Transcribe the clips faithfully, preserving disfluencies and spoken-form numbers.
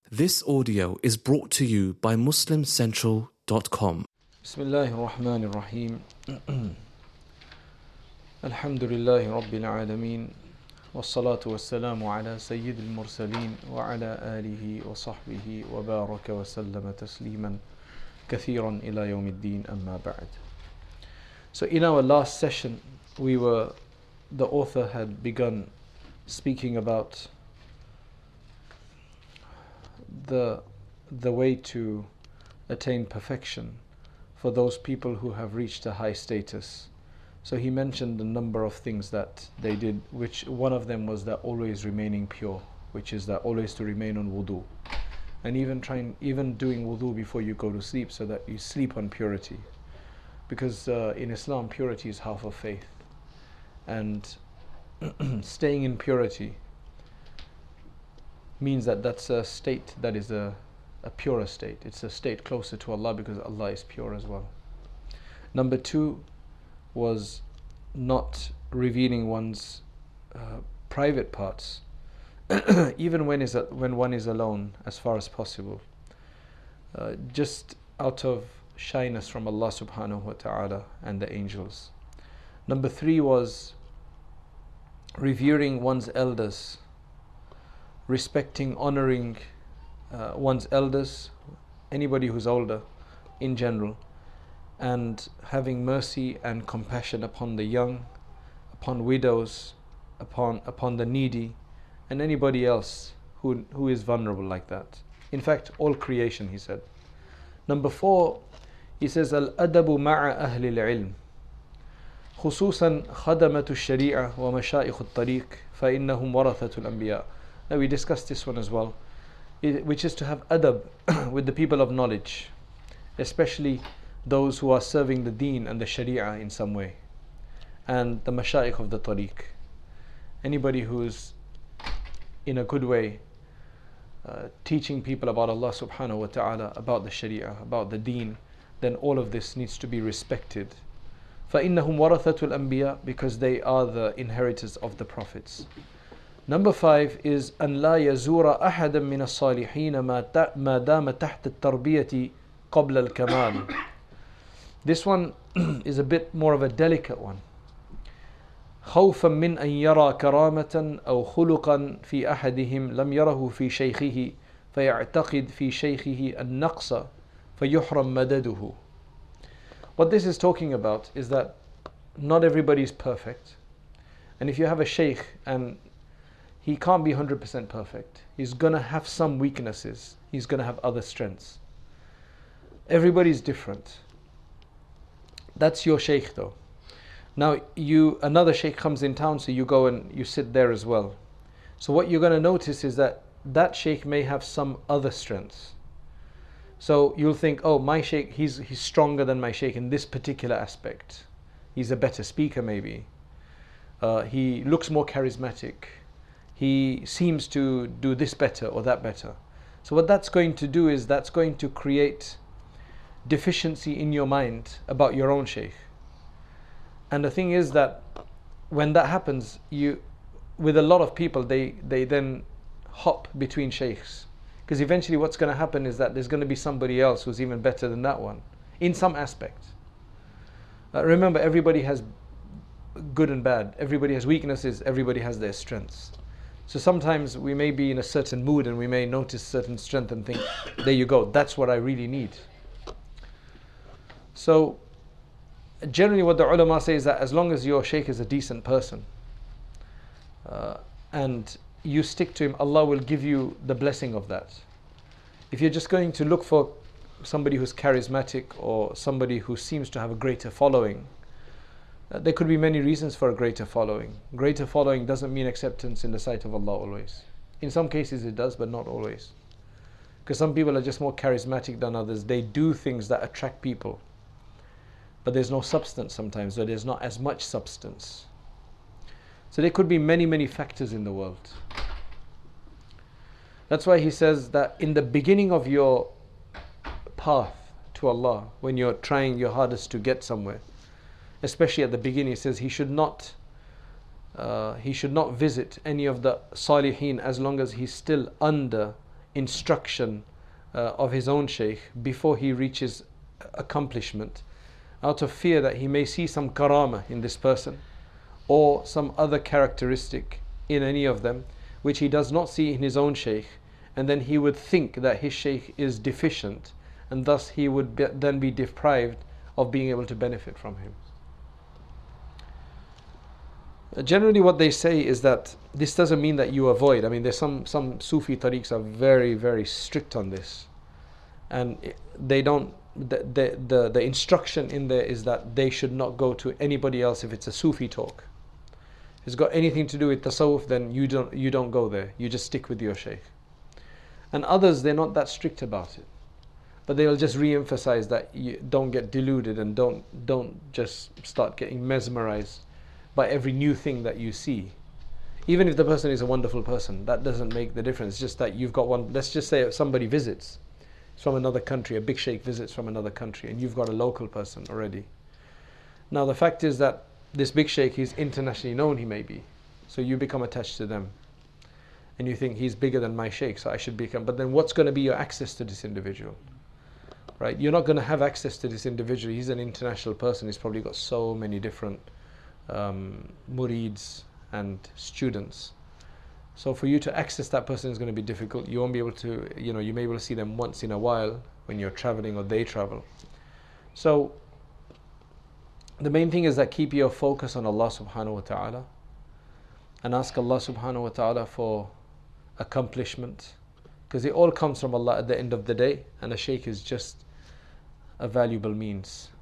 This audio is brought to you by Muslim Central dot com. Bismillahir Rahmanir Rahim. Alhamdulillahi Rabbil Alameen. Wassalatu wassalamu ala Sayyidil Mursaleen wa ala alihi wa sahbihi wa baraka wa sallama tasliman kathiran ila yawmiddin amma ba'd. So in our last session, we were, the author had begun speaking about the the way to attain perfection for those people who have reached a high status. So he mentioned a number of things that they did, which one of them was that always remaining pure, which is that always to remain on wudu, and even trying even doing wudu before you go to sleep, so that you sleep on purity, because uh, in Islam purity is half of faith, and staying in purity means that that's a state that is a, a purer state. It's a state closer to Allah, because Allah is pure as well. Number two was not revealing one's uh, private parts, even when is a, when one is alone, as far as possible, uh, just out of shyness from Allah subhanahu wa ta'ala and the angels. Number three was revering one's elders, respecting, honoring uh, one's elders, anybody who's older in general, and having mercy and compassion upon the young, upon widows, upon upon the needy, and anybody else who who is vulnerable like that. In fact, all creation, he said. Number four, he says, Al-adabu ma'a ahli al-ilm, خصوصا خدمة الشريعة ومشائخ الطريق فإنهم ورثة الأنبياء. Now we discussed this one as well, which is to have adab with the people of knowledge, especially those who are serving the deen and the sharia in some way, and the mashaykh of the tariq. Anybody who's in a good way uh, teaching people about Allah subhanahu wa ta'ala, about the sharia, about the deen, then all of this needs to be respected. فَإِنَّهُمْ وَرَثَةُ الْأَنْبِيَاءِ, because they are the inheritors of the prophets. Number five is أن لا يزور أحدا من الصالحين ما دام تحت التربية قبل الكمال. This one is a bit more of a delicate one. خوفا من أن يرى كرامة أو خلقا في أحدهم لم يره في شيخه فيعتقد في شيخه النقص فيحرم مدده. What this is talking about is that not everybody is perfect, and if you have a sheikh and he can't be one hundred percent perfect, he's going to have some weaknesses, he's going to have other strengths. Everybody's different. That's your sheikh though. Now you another sheikh comes in town, so you go and you sit there as well. So what you're going to notice is that that sheikh may have some other strengths. So you'll think, oh, my sheikh, he's, he's stronger than my sheikh in this particular aspect. He's a better speaker maybe. Uh, he looks more charismatic. He seems to do this better or that better. So what that's going to do is that's going to create deficiency in your mind about your own sheikh. And the thing is that when that happens, you, with a lot of people, they, they then hop between sheikhs. Because eventually what's going to happen is that there's going to be somebody else who's even better than that one, in some aspect. Uh, remember, everybody has good and bad. Everybody has weaknesses. Everybody has their strengths. So sometimes we may be in a certain mood and we may notice certain strength and think, there you go, that's what I really need. So generally what the ulama say is that as long as your shaykh is a decent person uh, and you stick to him, Allah will give you the blessing of that. If you're just going to look for somebody who's charismatic or somebody who seems to have a greater following, Uh, there could be many reasons for a greater following. Greater following doesn't mean acceptance in the sight of Allah always. In some cases it does, but not always. Because some people are just more charismatic than others. They do things that attract people. But there's no substance sometimes, or there's not as much substance. So there could be many, many factors in the world. That's why he says that in the beginning of your path to Allah, when you're trying your hardest to get somewhere, especially at the beginning, he says he should not uh, he should not visit any of the salihin as long as he's still under instruction uh, of his own shaykh before he reaches accomplishment, out of fear that he may see some karama in this person or some other characteristic in any of them which he does not see in his own shaykh, and then he would think that his shaykh is deficient, and thus he would be, then be deprived of being able to benefit from him. Generally what they say is that this doesn't mean that you avoid. I mean, there's some, some Sufi tariqs are very, very strict on this. And they don't, the, the, the, the instruction in there is that they should not go to anybody else if it's a Sufi talk. If it's got anything to do with tasawwuf, then you don't, you don't go there. You just stick with your shaykh. And others, they're not that strict about it. But they'll just re-emphasize that you don't get deluded and don't, don't just start getting mesmerized by every new thing that you see. Even if the person is a wonderful person, that doesn't make the difference. It's just that you've got one, let's just say somebody visits from another country, a big sheikh visits from another country, and you've got a local person already. Now the fact is that this big sheikh is internationally known, he may be. So you become attached to them. And you think he's bigger than my sheikh, so I should become, but then what's going to be your access to this individual? Right? You're not going to have access to this individual. He's an international person. He's probably got so many different um, murids and students. So for you to access that person is going to be difficult. You won't be able to, you know, you may be able to see them once in a while when you're traveling or they travel. So the main thing is that keep your focus on Allah subhanahu wa ta'ala and ask Allah subhanahu wa ta'ala for accomplishment, because it all comes from Allah at the end of the day, and a shaykh is just a valuable means.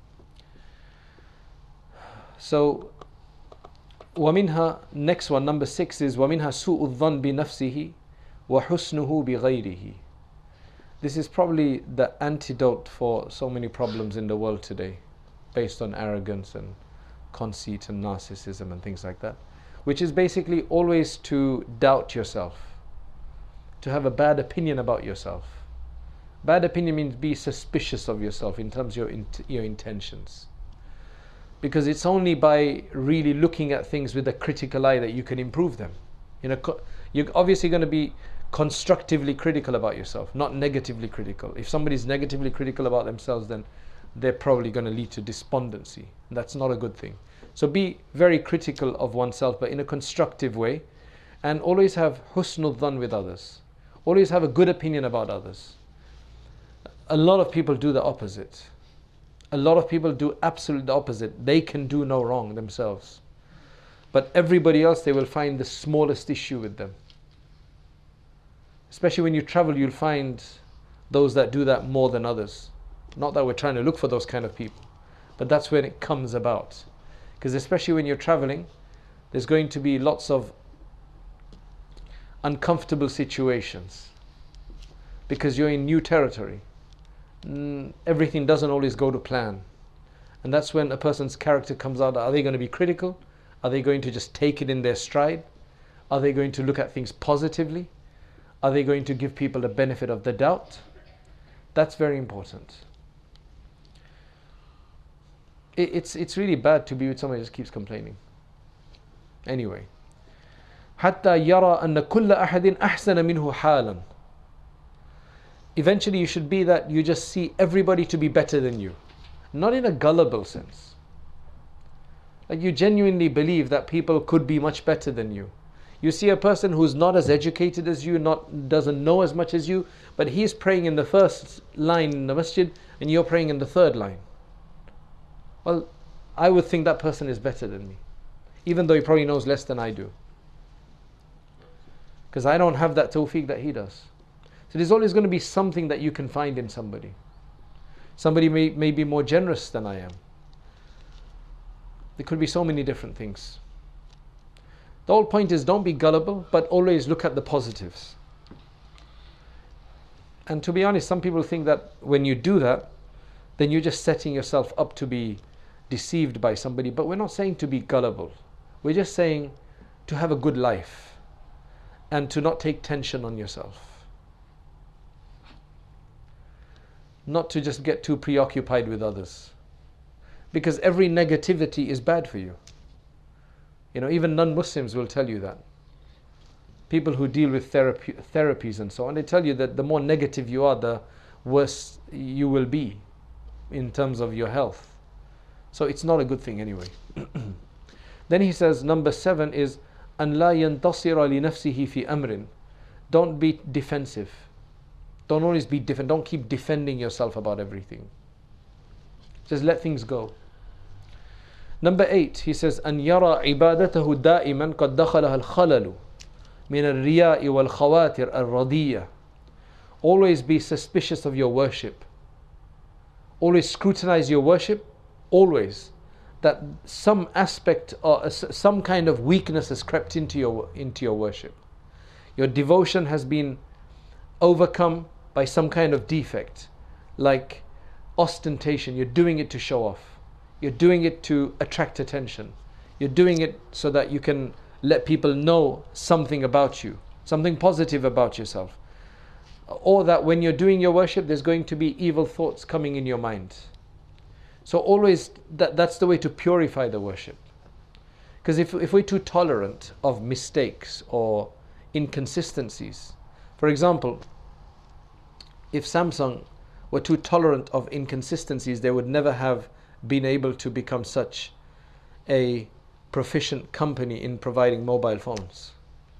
So وَمِنْهَا, next one, number six is وَمِنْهَا سُوءُ الظَّنِّ بِنَفْسِهِ وَحُسْنُهُ بِغَيْرِهِ. This is probably the antidote for so many problems in the world today, based on arrogance and conceit and narcissism and things like that, which is basically always to doubt yourself, to have a bad opinion about yourself. Bad opinion means be suspicious of yourself in terms of your, int- your intentions. Because it's only by really looking at things with a critical eye that you can improve them. You know, co- you're obviously going to be constructively critical about yourself, not negatively critical. If somebody's negatively critical about themselves, then they're probably going to lead to despondency. That's not a good thing. So be very critical of oneself, but in a constructive way, and always have husnul dhan with others. Always have a good opinion about others. A lot of people do the opposite. A lot of people do absolutely the opposite. They can do no wrong themselves, but everybody else, they will find the smallest issue with them. Especially when you travel, you'll find those that do that more than others. Not that we're trying to look for those kind of people, but that's when it comes about. Because especially when you're traveling, there's going to be lots of uncomfortable situations, because you're in new territory. Mm, everything doesn't always go to plan, and that's when a person's character comes out. Are they going to be critical? Are they going to just take it in their stride? Are they going to look at things positively? Are they going to give people the benefit of the doubt? That's very important. It, it's it's really bad to be with someone who just keeps complaining. Anyway, حتى يرى أن كل أحد أحسن منه حالا. Eventually you should be that you just see everybody to be better than you. Not in a gullible sense. Like you genuinely believe that people could be much better than you. You see a person who's not as educated as you, not doesn't know as much as you, but he's praying in the first line in the masjid and you're praying in the third line. Well, I would think that person is better than me, even though he probably knows less than I do. Because I don't have that tawfiq that he does. So there's always going to be something that you can find in somebody. Somebody may, may be more generous than I am. There could be so many different things. The whole point is, don't be gullible, but always look at the positives. And to be honest, some people think that when you do that, then you're just setting yourself up to be deceived by somebody. But we're not saying to be gullible. We're just saying to have a good life and to not take tension on yourself. Not to just get too preoccupied with others. Because every negativity is bad for you. You know, even non-Muslims will tell you that. people who deal with therapy, therapies and so on, they tell you that the more negative you are, the worse you will be in terms of your health. So it's not a good thing anyway. Then he says, number seven is أن لا ينتصر لنفسه في أمر. Don't be defensive. Don't always be defend. Don't keep defending yourself about everything. Just let things go. Number eight, he says, أن يرى عبادته دائما قد دخلها الخلل من الرياء والخواتر الردية. Always be suspicious of your worship. Always scrutinize your worship. Always. That some aspect or some kind of weakness has crept into your, into your worship. Your devotion has been overcome by some kind of defect, like ostentation. You're doing it to show off. You're doing it to attract attention. You're doing it so that you can let people know something about you, something positive about yourself. Or that when you're doing your worship, there's going to be evil thoughts coming in your mind. So always, that, that's the way to purify the worship. Because if, if we're too tolerant of mistakes or inconsistencies, for example, if Samsung were too tolerant of inconsistencies, they would never have been able to become such a proficient company in providing mobile phones.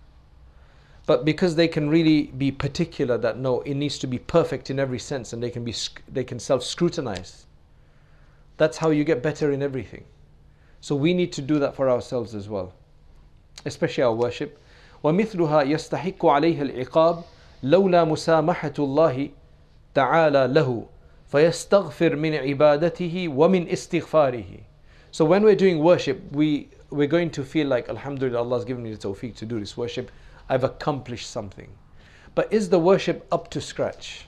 But because they can really be particular that no, it needs to be perfect in every sense, and they can be they can self-scrutinize. That's how you get better in everything. So we need to do that for ourselves as well, especially our worship. ومثلها يستحق عليه العقاب لولا مسامحة الله تعالى له فيستغفر من عبادته ومن استغفاره. So when we're doing worship, we we're going to feel like, Alhamdulillah, Allah has given me the tawfiq to do this worship. I've accomplished something. But is the worship up to scratch?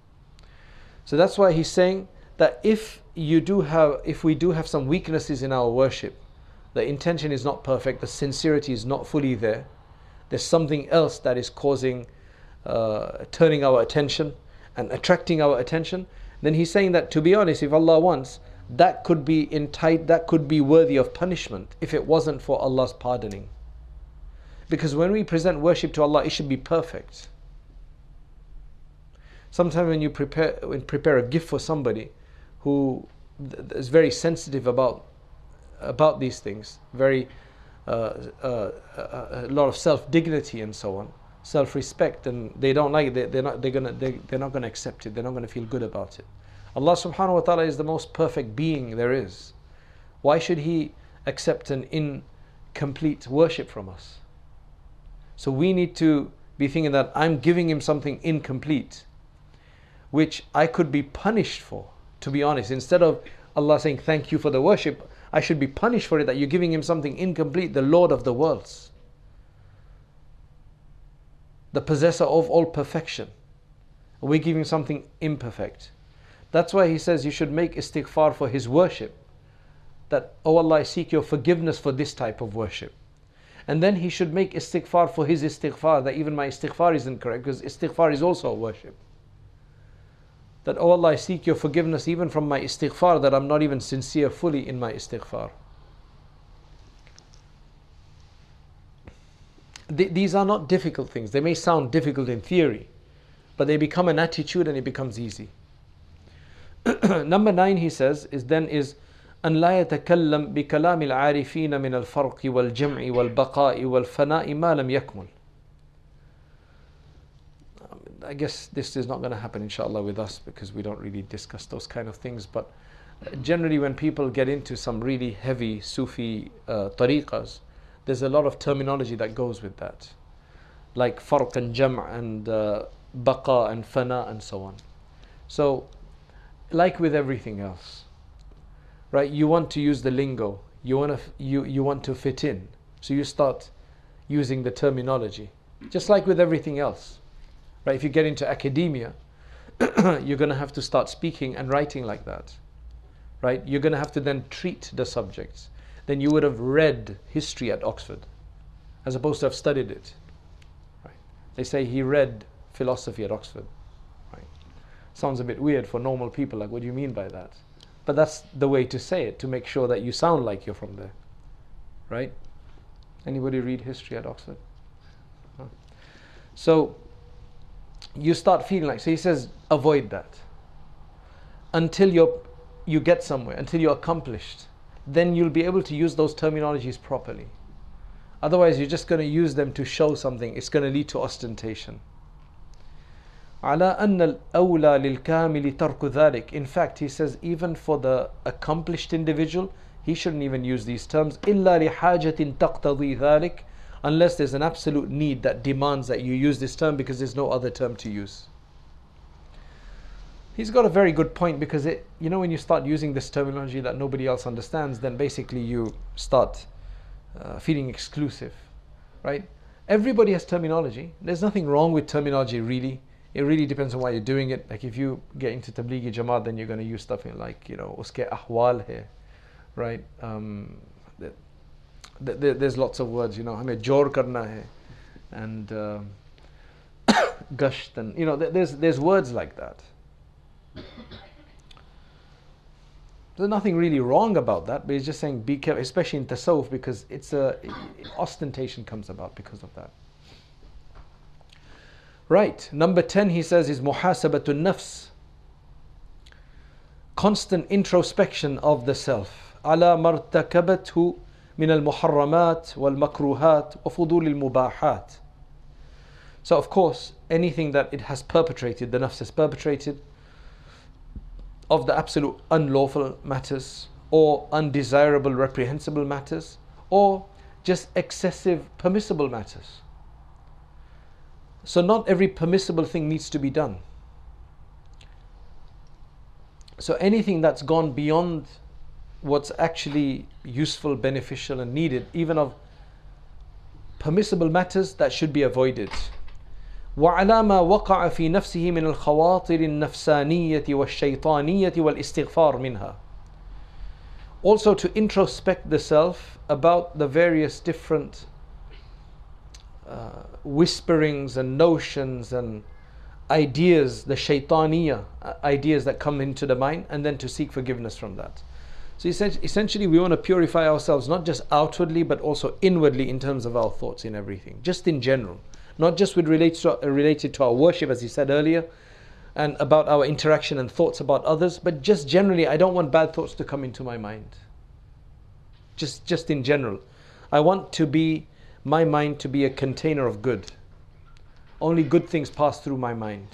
So that's why he's saying that if you do have, if we do have some weaknesses in our worship, the intention is not perfect, the sincerity is not fully there, there's something else that is causing, uh, turning our attention and attracting our attention, then he's saying that, to be honest, if Allah wants, that could be entitled, that could be worthy of punishment if it wasn't for Allah's pardoning. Because when we present worship to Allah, it should be perfect. Sometimes when you prepare, when prepare a gift for somebody who is very sensitive about about these things, very uh, uh, a lot of self-dignity and so on, self-respect, and they don't like it, they, they're not they're gonna they, they're not gonna accept it. They're not gonna feel good about it. Allah subhanahu wa ta'ala is the most perfect being there is. Why should He accept an incomplete worship from us? So we need to be thinking that I'm giving Him something incomplete, which I could be punished for, to be honest. Instead of Allah saying thank you for the worship, I should be punished for it, that you're giving Him something incomplete, the Lord of the worlds, the possessor of all perfection. We're giving something imperfect. That's why He says you should make istighfar for His worship. That, oh Allah, I seek your forgiveness for this type of worship. And then he should make istighfar for his istighfar, that even my istighfar isn't correct, because istighfar is also a worship. That, oh Allah, I seek your forgiveness even from my istighfar, that I'm not even sincere fully in my istighfar. Th- these are not difficult things. They may sound difficult in theory, but they become an attitude and it becomes easy. Number nine, he says, is then is أن لا يتكلم بكلام العارفين من الفرق والجمع والبقاء والفناء ما لم يكمل. I guess this is not going to happen inshallah with us, because we don't really discuss those kind of things, but generally when people get into some really heavy Sufi uh, tariqas, there's a lot of terminology that goes with that, like farq and jam' and uh, baqa and fana and so on. So like with everything else, right, you want to use the lingo, you want to you, you want to fit in, so you start using the terminology, just like with everything else. Right, if you get into academia, you're going to have to start speaking and writing like that. Right, you're going to have to then treat the subjects. Then you would have read history at Oxford, as opposed to have studied it. Right, they say he read philosophy at Oxford. Right, sounds a bit weird for normal people. Like, what do you mean by that? But that's the way to say it, to make sure that you sound like you're from there. Right? Anybody read history at Oxford? No. So you start feeling like, so he says, avoid that until you're, you get somewhere, until you're accomplished. Then you'll be able to use those terminologies properly. Otherwise, you're just going to use them to show something. It's going to lead to ostentation. على أن الأولى للكامل ترك ذلك. In fact, he says, even for the accomplished individual, he shouldn't even use these terms. إلا لحاجة تقتضي ذلك. Unless there's an absolute need that demands that you use this term, because there's no other term to use. He's got a very good point, because it, you know, when you start using this terminology that nobody else understands, then basically you start uh, feeling exclusive, right? Everybody has terminology. There's nothing wrong with terminology, really. It really depends on why you're doing it. Like if you get into Tablighi Jamaat, then you're going to use stuff in like, you know, uske ahwal hai, right? Um, the, the, the, there's lots of words, you know, hame jor karna hai, and um, gasht, and you know, there's there's words like that. There's nothing really wrong about that, but he's just saying be careful, especially in tasawwuf, because it's a ostentation comes about because of that. Right. Number ten, he says, is muhasabatun nafs. Constant introspection of the self. Ala martakabathu min al-muharramat wal-makruhat wa fudul al-mubahat. So of course, anything that it has perpetrated, the nafs has perpetrated, of the absolute unlawful matters, or undesirable, reprehensible matters, or just excessive permissible matters. So not every permissible thing needs to be done. So anything that's gone beyond what's actually useful, beneficial and needed, even of permissible matters, that should be avoided. وعلى ما وقع في نفسه من الخواطر النفسانية والشيطانية والاستغفار منها. Also to introspect the self about the various different uh, whisperings and notions and ideas, the shaytaniyah, uh, ideas that come into the mind, and then to seek forgiveness from that. So essentially we want to purify ourselves, not just outwardly but also inwardly, in terms of our thoughts in everything, just in general. Not just with related to, uh, related to our worship, as he said earlier, and about our interaction and thoughts about others, but just generally, I don't want bad thoughts to come into my mind. Just, just in general. I want to be, my mind to be a container of good. Only good things pass through my mind.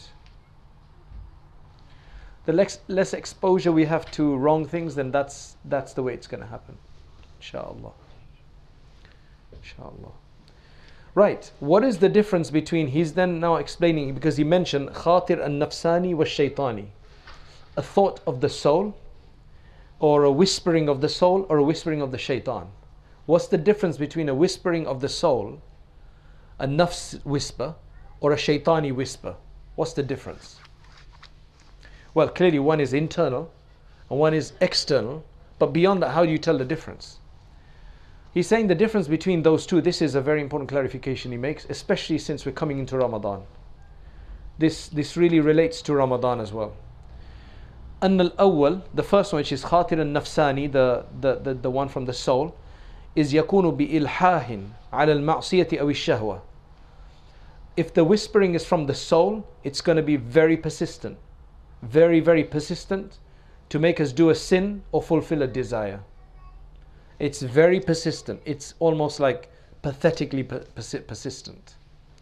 The less, less exposure we have to wrong things, then that's, that's the way it's going to happen. Inshallah. Inshallah. Right, what is the difference between, he's then now explaining, because he mentioned khatir an-nafsani wa shaytani, a thought of the soul, or a whispering of the soul, or a whispering of the shaitan. What's the difference between a whispering of the soul, a nafs whisper, or a shaitani whisper? What's the difference? Well, clearly one is internal, and one is external, but beyond that, how do you tell the difference? He's saying the difference between those two, this is a very important clarification he makes, especially since we're coming into Ramadan. This, this really relates to Ramadan as well. أن الأول, the first one, which is خاطر النفساني, the, the, the, the one from the soul, is يكون بإلحاه على المعصية أو الشهوة. If the whispering is from the soul, it's going to be very persistent. Very, very persistent to make us do a sin or fulfill a desire. It's very persistent. It's almost like pathetically persi- persistent.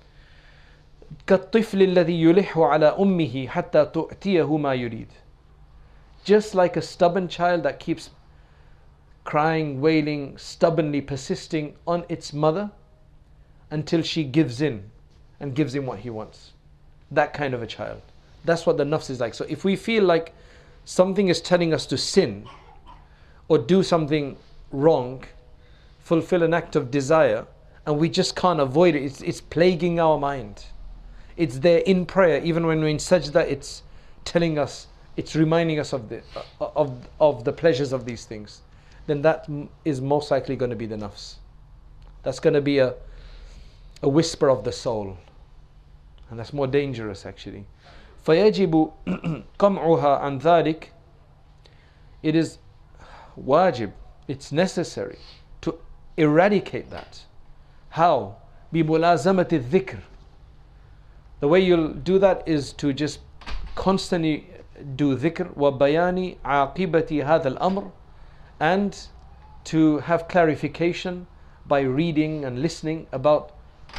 كالطفل الذي يلح على أمه حتى تؤتيه ما يريد. Just like a stubborn child that keeps crying, wailing, stubbornly persisting on its mother until she gives in and gives him what he wants. That kind of a child. That's what the nafs is like. So if we feel like something is telling us to sin or do something wrong, fulfill an act of desire, and we just can't avoid it, it's, it's plaguing our mind. It's there in prayer, even when we're in sajda, it's telling us, it's reminding us of the, of, of the pleasures of these things. Then that is most likely going to be the nafs. That's going to be a, a whisper of the soul. And that's more dangerous actually. فَيَجِبُ قَمْعُهَا عَنْ ذَلِكَ. It is wajib, it's necessary to eradicate that. How? بِمُلَازَمَةِ الذِّكْر. The way you'll do that is to just constantly do dhikr wa bayani aqibati hadha al-amr, and to have clarification by reading and listening about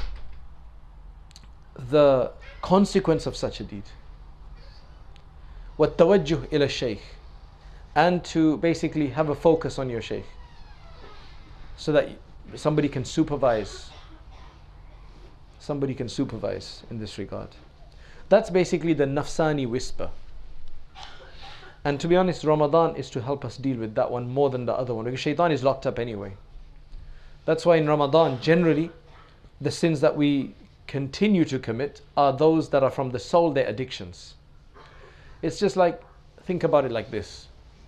the consequence of such a deed. Wa tawajjuh ila shaykh, and to basically have a focus on your shaykh, so that somebody can supervise somebody can supervise in this regard. That's basically the nafsani whisper. And to be honest, Ramadan is to help us deal with that one more than the other one, because shaitan is locked up anyway. That's why in Ramadan, generally, the sins that we continue to commit are those that are from the soul, their addictions. It's just like, think about it like this.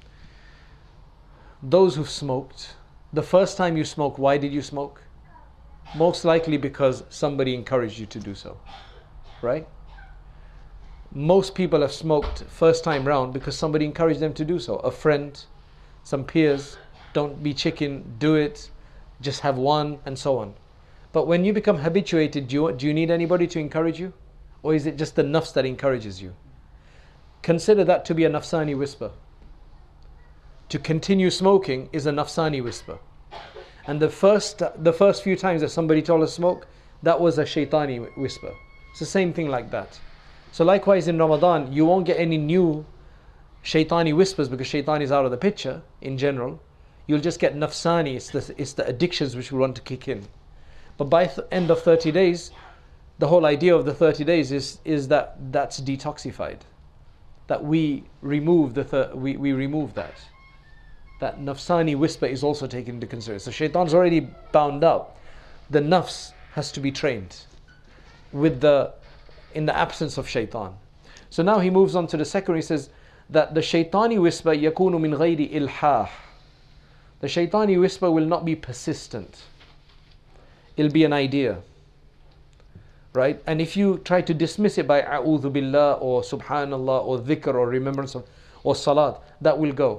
Those who've smoked, the first time you smoke, why did you smoke? Most likely because somebody encouraged you to do so, right? Most people have smoked first time round because somebody encouraged them to do so. A friend, some peers, don't be chicken, do it, just have one, and so on. But when you become habituated, do you, do you need anybody to encourage you? Or is it just the nafs that encourages you? Consider that to be a nafsani whisper. To continue smoking is a nafsani whisper. And the first the first few times that somebody told us smoke, that was a shaitani whisper. It's the same thing like that. So likewise in Ramadan, you won't get any new shaitani whispers because shaitan is out of the picture in general. You'll just get nafsani, it's the, it's the addictions which will want to kick in. But by the end of thirty days, the whole idea of the thirty days is, is that that's detoxified. That we remove, the thir- we, we remove that. That nafsani whisper is also taken into consideration. So shaitan's already bound up. The nafs has to be trained with the in the absence of shaitan. So now he moves on to the second. He says that the shaitani whisper yakunu min ghayri ilhah. The shaitani whisper will not be persistent. It'll be an idea, right? And if you try to dismiss it by a'udhu billah or subhanallah or dhikr or remembrance of or salat, that will go.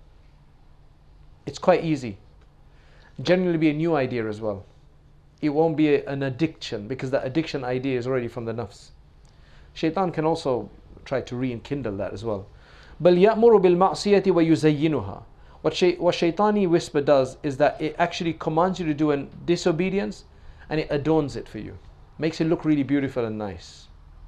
It's quite easy. Generally be a new idea as well. It won't be a, an addiction, because that addiction idea is already from the nafs. Shaitan can also try to rekindle that as well. بَلْ يَأْمُرُ بِالْمَعْصِيَةِ وَيُزَيِّنُهَا. What, shay, what shaitani whisper does is that it actually commands you to do a disobedience, and it adorns it for you. Makes it look really beautiful and nice.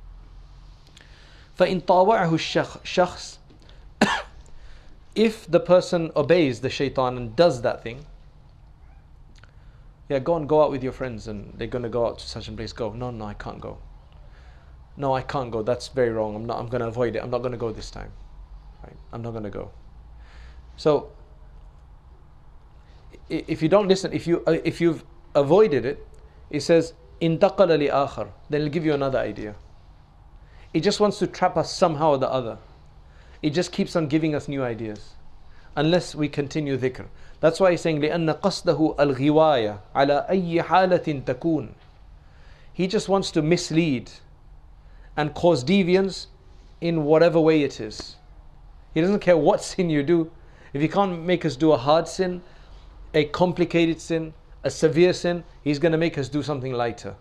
فَإِن طَاوَعَهُ الشَّخْص, if the person obeys the shaitan and does that thing, yeah, go and go out with your friends and they're going to go out to such a place, go. No, no, I can't go. No, I can't go. That's very wrong. I'm not, I'm going to avoid it. I'm not going to go this time. Right? I'm not going to go. So, if you don't listen, if, you, uh, if you've avoided it, it says, intaqala li akhar. Then it'll give you another idea. It just wants to trap us somehow or the other. It just keeps on giving us new ideas, unless we continue dhikr. That's why he's saying لأن قصده الغواية على أي حالة تكون. He just wants to mislead and cause deviance in whatever way it is. He doesn't care what sin you do. If he can't make us do a hard sin, a complicated sin, a severe sin, he's going to make us do something lighter.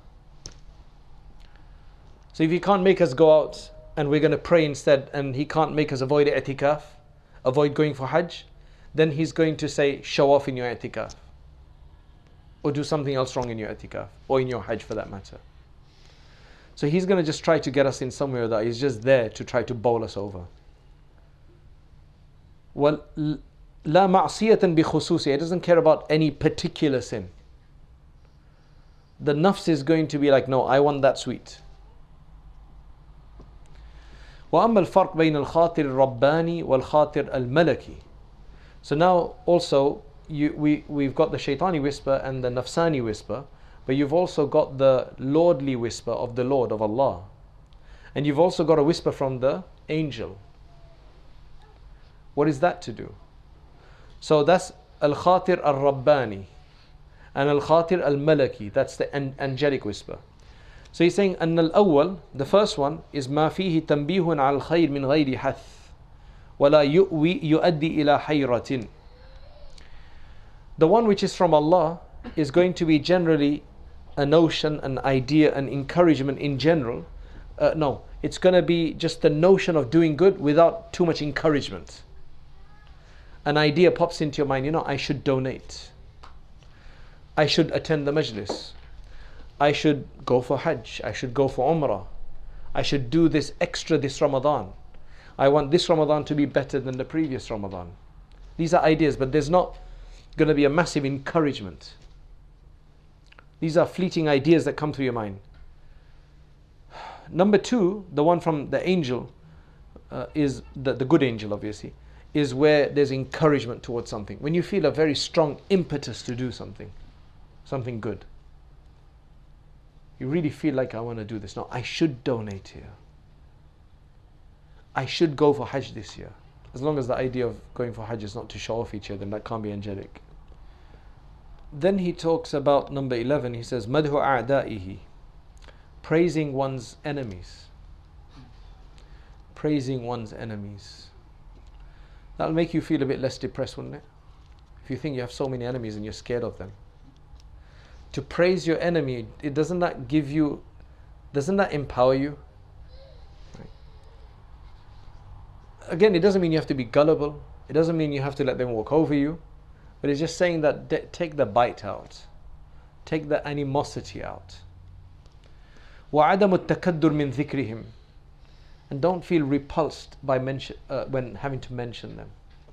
So if he can't make us go out and we're going to pray instead, and he can't make us avoid i'tikaf, avoid going for hajj, then he's going to say, show off in your i'tikaf, or do something else wrong in your i'tikaf, or in your hajj for that matter. So he's going to just try to get us in somewhere that he's just there to try to bowl us over. Well, la ma'siyatan bi khususi. He doesn't care about any particular sin. The nafs is going to be like, no, I want that sweet. وأما الفرق بين الخاطر الرباني والخاطر الملكي. So now also you, we, we've got the shaitani whisper and the nafsani whisper, but you've also got the lordly whisper of the Lord, of Allah. And you've also got a whisper from the angel. What is that to do? So that's al-khatir al-rabbani and al-khatir al-malaki. That's the an- angelic whisper. So he's saying أن الأول, the first one, is ما فيه تنبيه على الخير من غير حث ولا يؤوي يؤدي إلى حيرة. The one which is from Allah is going to be generally a notion, an idea, an encouragement in general, uh, no, it's going to be just the notion of doing good without too much encouragement. An idea pops into your mind, you know, I should donate. I should attend the majlis. I should go for Hajj. I should go for Umrah. I should do this extra this Ramadan. I want this Ramadan to be better than the previous Ramadan. These are ideas, but there's not going to be a massive encouragement. These are fleeting ideas that come through your mind. Number two, the one from the angel, uh, is the, the good angel obviously, is where there's encouragement towards something. When you feel a very strong impetus to do something, something good. You really feel like, I want to do this. No, I should donate here. I should go for Hajj this year. As long as the idea of going for Hajj is not to show off each other, then that can't be angelic. Then he talks about number eleven. He says, Madhu a'da'ihi, praising one's enemies. Praising one's enemies. That'll make you feel a bit less depressed, wouldn't it? If you think you have so many enemies and you're scared of them. To praise your enemy, it doesn't that give you, doesn't that empower you? Right. Again, it doesn't mean you have to be gullible. It doesn't mean you have to let them walk over you. But it's just saying that de- take the bite out. Take the animosity out. وَعَدَمُ التَّكَدُّرْ مِنْ ذِكْرِهِمْ, and don't feel repulsed by mention, uh, when having to mention them.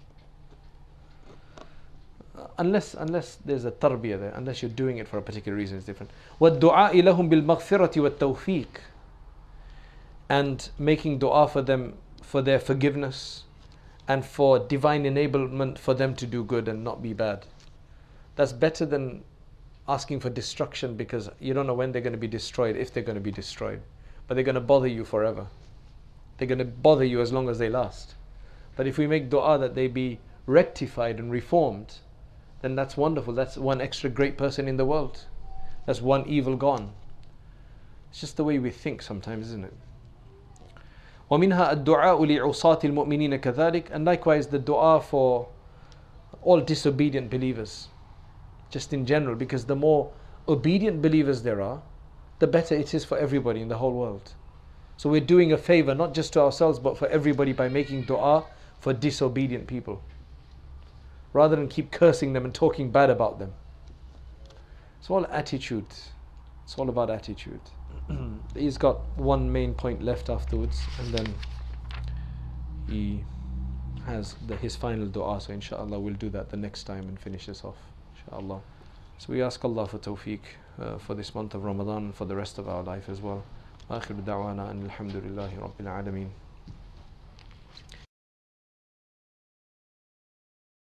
Uh, unless, unless there's a tarbiyah there, unless you're doing it for a particular reason, it's different. وَالدُّعَاءِ لَهُمْ بِالْمَغْفِرَةِ وَالتَّوْفِيقِ, and making dua for them, for their forgiveness, and for divine enablement for them to do good and not be bad. That's better than asking for destruction, because you don't know when they're going to be destroyed, if they're going to be destroyed. But they're going to bother you forever. They're going to bother you as long as they last. But if we make dua that they be rectified and reformed, then that's wonderful. That's one extra great person in the world. That's one evil gone. It's just the way we think sometimes, isn't it? وَمِنْهَا الدُّعَاءُ لِعُصَاةِ الْمُؤْمِنِينَ كَذَلِكَ, and likewise the dua for all disobedient believers, just in general, because the more obedient believers there are, the better it is for everybody in the whole world. So we're doing a favor not just to ourselves but for everybody by making dua for disobedient people, rather than keep cursing them and talking bad about them. It's all attitude. It's all about attitude. He's got one main point left afterwards, and then he has the, his final dua. So inshallah we'll do that the next time and finish this off, inshallah. So we ask Allah for tawfiq uh, for this month of Ramadan and for the rest of our life as well. آخر دعوانا أن الحمد لله رب العالمين.